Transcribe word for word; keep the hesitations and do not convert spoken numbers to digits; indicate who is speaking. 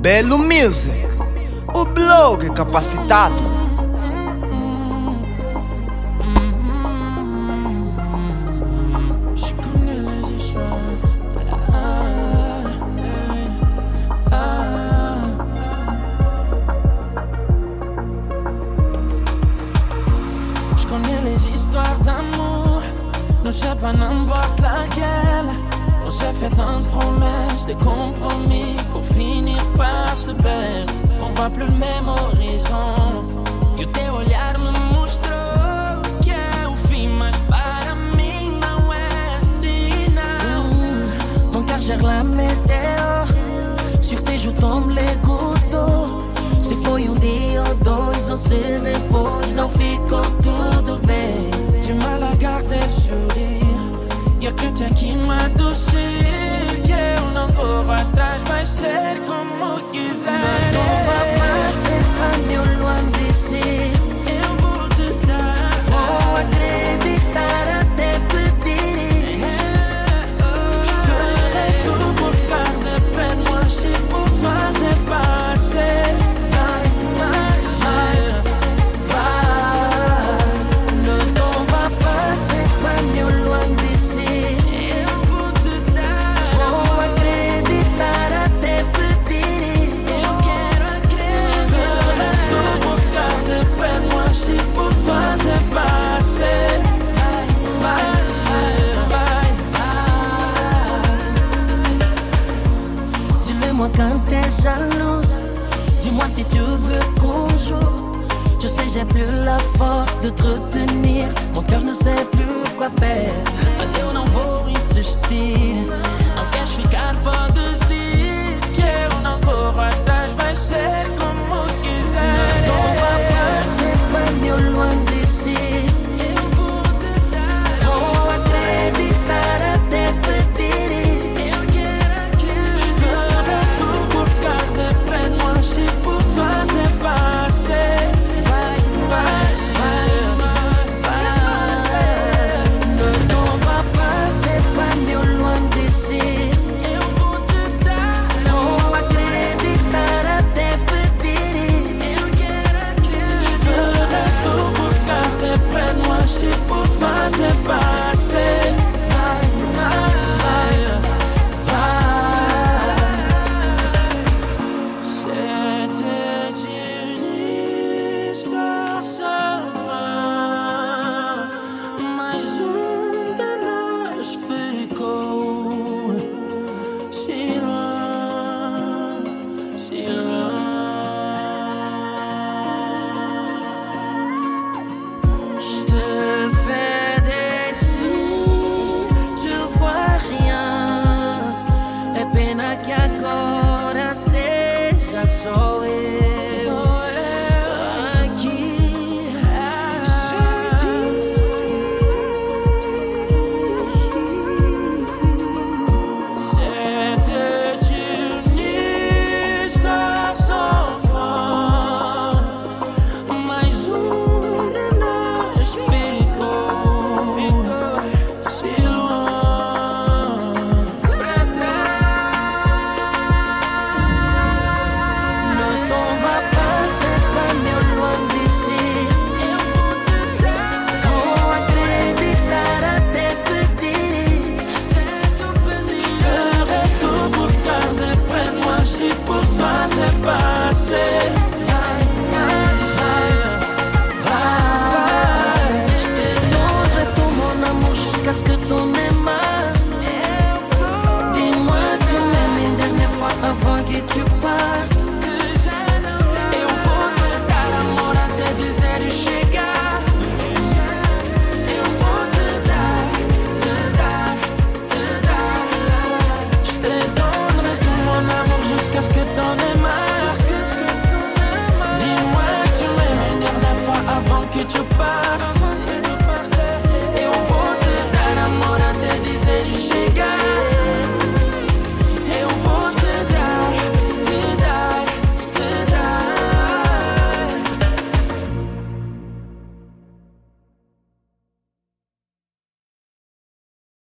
Speaker 1: Belo Music, o blog capacitado.
Speaker 2: Je connais les histoires d'amour, ne sais pas n'importe laquelle. On s'est fait tant de promesses, de compromis pour finir par se perdre. On voit plus le même horizon. E o teu olhar me mostrou que é o fim, mas para mim não é assim, não. Mon cœur gère la météo, sur tes joues tombent les gouttes d'eau. Se foi um dia ou dois, ou se depois não ficou tudo bem. Du mal à garder le sourire, y'a que toi qui m'adoucit. Que eu não corro atrás, vai ser como quiser.
Speaker 3: Não vai passar caminho loin d'ici.
Speaker 2: Eu vou te dar,
Speaker 3: vou acreditar até pedir.
Speaker 2: Je ferai tout pour te garder près de moi. Si pour toi c'est passé.
Speaker 3: Dis-le-moi quand t'es jalouse, dis-moi si tu veux qu'on joue. Je sais j'ai plus la force de te retenir, mon cœur ne sait plus quoi faire.
Speaker 2: Mas eu não vou insistir, não queres ficar, podes ir. Que eu não corro atrás, vai ser como quiser.
Speaker 3: Não vai passar caminho loin d'ici.
Speaker 2: Eu vou te dar,
Speaker 3: vou acreditar até pedir.
Speaker 2: Eu quero acreditar. Je ferai tout pour te garder près de moi. Si pour toi c'est passé.
Speaker 3: Vai, vai, vai, vai. Não vai passar caminho loin d'ici.
Speaker 2: Eu vou te dar,
Speaker 3: vou acreditar até pedir.
Speaker 2: Eu quero acreditar. Je ferai tout pour te garder près de moi. Si pour toi c'est passé.
Speaker 3: Vai, vai, vai, vai.
Speaker 2: C'était une histoire sans fin, mas um de nós ficou si loin, si loin.
Speaker 3: Je te fais des signes, tu vois rien. É pena que agora seja só eu aqui sem ti.
Speaker 2: C'était une histoire sans fin, mas um de nós ficou si loin pra trás.
Speaker 3: Le temps va passer caminho loin d'ici.
Speaker 2: Eu vou te dar,
Speaker 3: Vou acreditar até pedir.
Speaker 2: je ferai tout pour te garder près de moi. Si pour toi c'est pas